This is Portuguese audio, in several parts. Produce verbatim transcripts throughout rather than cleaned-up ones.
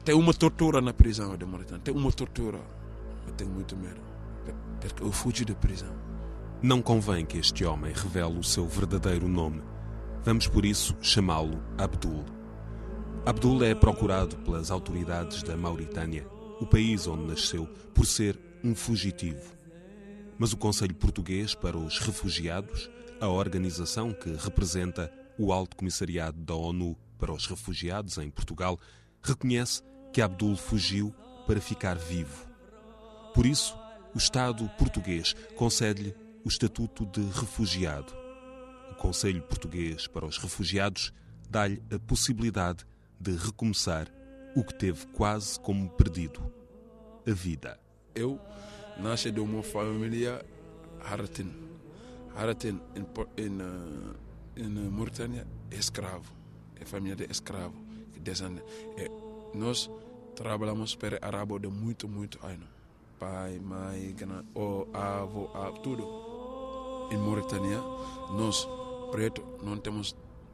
Tem uma tortura na prisão de Mauritânia. Tem uma tortura. Eu tenho muito medo. Porque eu fugi da prisão. Não convém que este homem revele o seu verdadeiro nome. Vamos, por isso, chamá-lo Abdul. Abdul é procurado pelas autoridades da Mauritânia, o país onde nasceu, por ser um fugitivo. Mas o Conselho Português para os Refugiados, a organização que representa o Alto Comissariado da ONU para os Refugiados em Portugal, reconhece que Abdul fugiu para ficar vivo. Por isso, o Estado português concede-lhe o estatuto de refugiado. O Conselho Português para os Refugiados dá-lhe a possibilidade de recomeçar o que teve quase como perdido: a vida. Eu nasci de uma família Haratin. Haratin, em, em Mauritânia, é escravo. É família de escravo que descende. E nós trabalhamos para arabo de muito, muito anos. Pai, mãe, o avô, avô, tudo. Em Mauritânia, nós, preto, não temos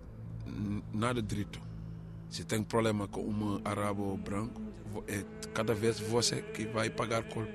nada direito. Se tem problema com um arabo branco, é cada vez você que vai pagar culpa.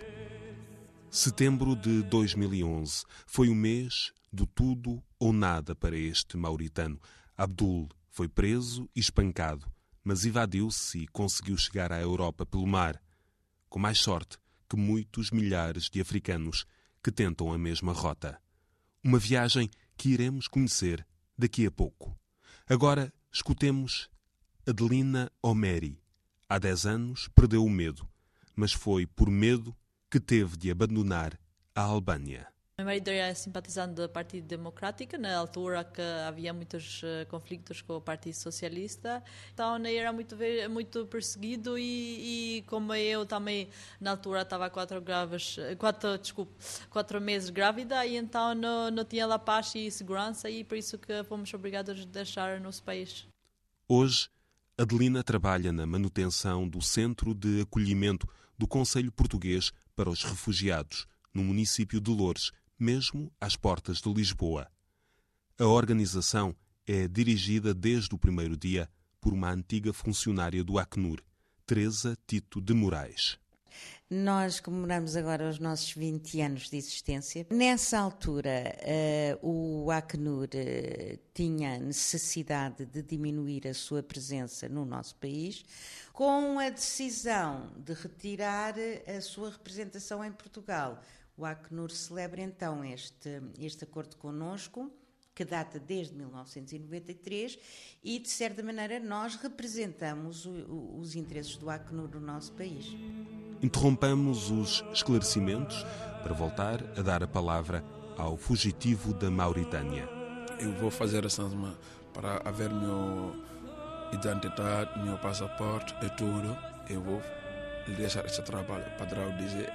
Setembro de dois mil e onze foi o mês do tudo ou nada para este mauritano. Abdul foi preso e espancado, mas evadiu-se e conseguiu chegar à Europa pelo mar, com mais sorte que muitos milhares de africanos que tentam a mesma rota. Uma viagem que iremos conhecer daqui a pouco. Agora escutemos Adelina Omeri. Há dez anos perdeu o medo, mas foi por medo que teve de abandonar a Albânia. Meu marido era simpatizante do Partido Democrático, na altura que havia muitos uh, conflitos com o Partido Socialista. Então ele era muito, muito perseguido e, e como eu também na altura estava quatro, graves, quatro, desculpe, quatro meses grávida e então não, não tinha lá paz e segurança e por isso que fomos obrigados a deixar o nosso país. Hoje, Adelina trabalha na manutenção do Centro de Acolhimento do Conselho Português para os Refugiados, no município de Loures, mesmo às portas de Lisboa. A organização é dirigida desde o primeiro dia por uma antiga funcionária do Acnur, Teresa Tito de Moraes. Nós comemoramos agora os nossos vinte anos de existência. Nessa altura, uh, o Acnur uh, tinha necessidade de diminuir a sua presença no nosso país, com a decisão de retirar a sua representação em Portugal. O Acnur celebra então este, este acordo connosco, que data desde mil novecentos e noventa e três, e de certa maneira nós representamos o, o, os interesses do Acnur no nosso país. Interrompamos os esclarecimentos para voltar a dar a palavra ao fugitivo da Mauritânia. Eu vou fazer a sanção para haver minha identidade, meu passaporte e tudo. Eu vou deixar esse trabalho. O patrão dizer,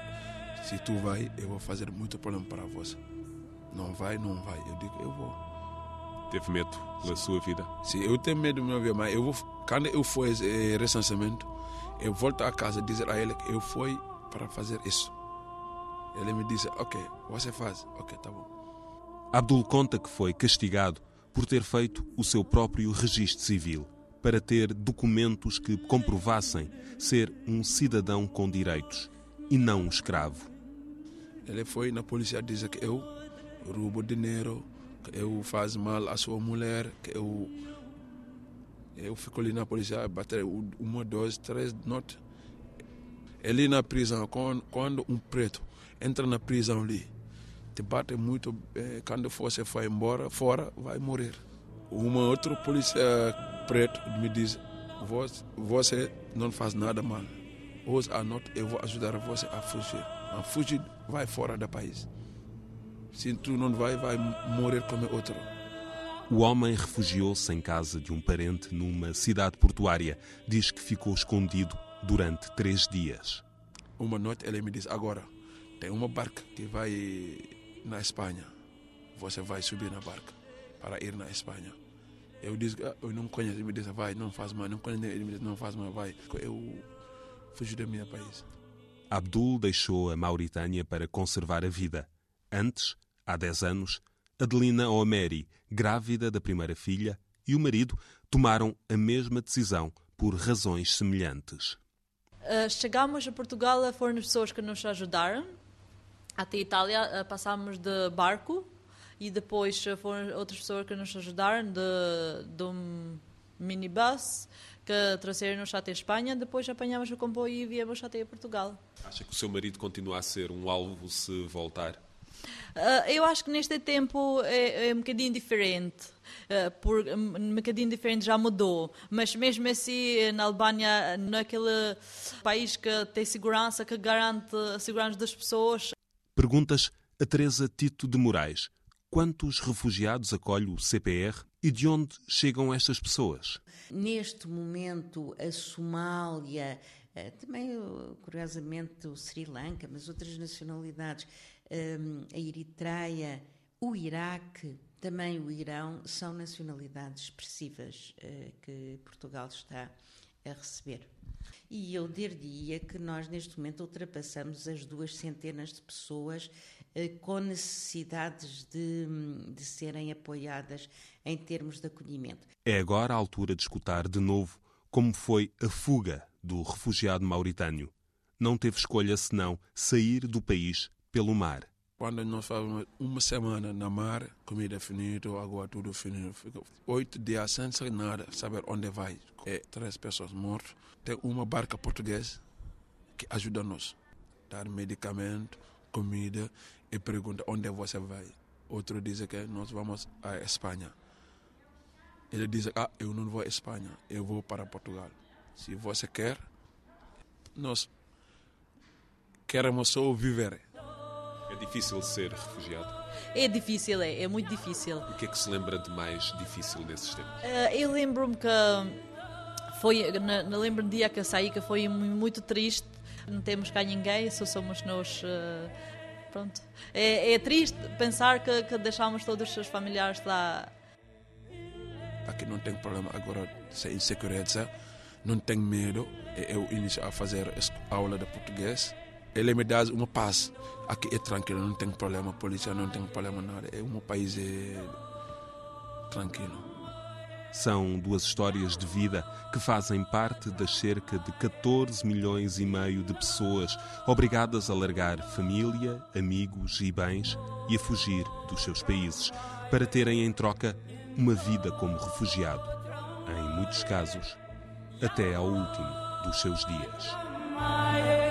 se tu vai, eu vou fazer muito problema para você. Não vai, não vai. Eu digo, eu vou. Teve medo pela sua vida? Sim, eu tenho medo da minha vida, mas eu vou, quando eu for esse recenseamento, eu volto a casa e dizer a ele que eu fui para fazer isso. Ele me disse, ok, você faz. Ok, tá bom. Abdul conta que foi castigado por ter feito o seu próprio registro civil, para ter documentos que comprovassem ser um cidadão com direitos e não um escravo. Ele foi na polícia dizer que eu roubo dinheiro, que eu faço mal à sua mulher, que eu eu fico ali na polícia, bater uma, duas, três notas. Ali na prisão, quando, quando um preto entra na prisão ali, te bate muito, eh, quando você vai embora, fora, vai morrer. Uma outra polícia preto me diz, você, você não faz nada mal. Hoje à noite eu vou ajudar você a fugir. A fugir, vai fora do país. Se tu não vai, vai morrer como outro. O homem refugiou-se em casa de um parente numa cidade portuária. Diz que ficou escondido durante três dias. Uma noite ele me disse, agora, tem uma barca que vai na Espanha. Você vai subir na barca para ir na Espanha. Eu disse, eu não conheço. Ele me disse, vai, não faz mal. Não conheço. Ele me disse, não faz mal, vai. Eu fugi do meu país. Abdul deixou a Mauritânia para conservar a vida. Antes, há dez anos, Adelina Omeri, grávida da primeira filha, e o marido tomaram a mesma decisão por razões semelhantes. Uh, chegámos a Portugal, foram as pessoas que nos ajudaram. Até a Itália uh, passámos de barco e depois uh, foram outras pessoas que nos ajudaram de, de um minibus que trouxeram-nos até a Espanha. Depois apanhámos o comboio e viemos até a Portugal. Acha que o seu marido continua a ser um alvo se voltar? Uh, eu acho que neste tempo é, é um bocadinho diferente. Uh, por, um bocadinho diferente já mudou. Mas mesmo assim, na Albânia, naquele país que tem segurança, que garante a segurança das pessoas. Perguntas a Teresa Tito de Moraes. Quantos refugiados acolhe o C P R e de onde chegam estas pessoas? Neste momento, a Somália, também, curiosamente, o Sri Lanka, mas outras nacionalidades, a Eritreia, o Iraque, também o Irão, são nacionalidades expressivas que Portugal está a receber. E eu diria que nós, neste momento, ultrapassamos as duas centenas de pessoas eh, com necessidades de, de serem apoiadas em termos de acolhimento. É agora a altura de escutar de novo como foi a fuga do refugiado mauritânio. Não teve escolha senão sair do país pelo mar. Quando nós fazemos uma semana na mar, comida finita, água tudo finito, fica oito dias sem nada, saber onde vai. É três pessoas mortas. Tem uma barca portuguesa que ajuda nós. Dar medicamento, comida e pergunta onde você vai. Outro diz que nós vamos à Espanha. Ele diz, ah, eu não vou à Espanha, eu vou para Portugal. Se você quer, nós queremos só viver. É difícil ser refugiado? É difícil, é, é muito difícil. O que é que se lembra de mais difícil nesses tempos? Uh, eu lembro-me que foi, na, na lembro do dia que eu saí, que foi muito triste. Não temos cá ninguém, só somos nós. Uh, pronto. É, é triste pensar que, que deixámos todos os seus familiares lá. Aqui não tem problema agora de insegurança, não tenho medo. Eu inicio a fazer aula de português. Ele me dá uma paz. Aqui é tranquilo, não tem problema, a polícia não tem problema nada. É um país é... tranquilo. São duas histórias de vida que fazem parte das cerca de catorze milhões e meio de pessoas obrigadas a largar família, amigos e bens e a fugir dos seus países para terem em troca uma vida como refugiado. Em muitos casos, até ao último dos seus dias.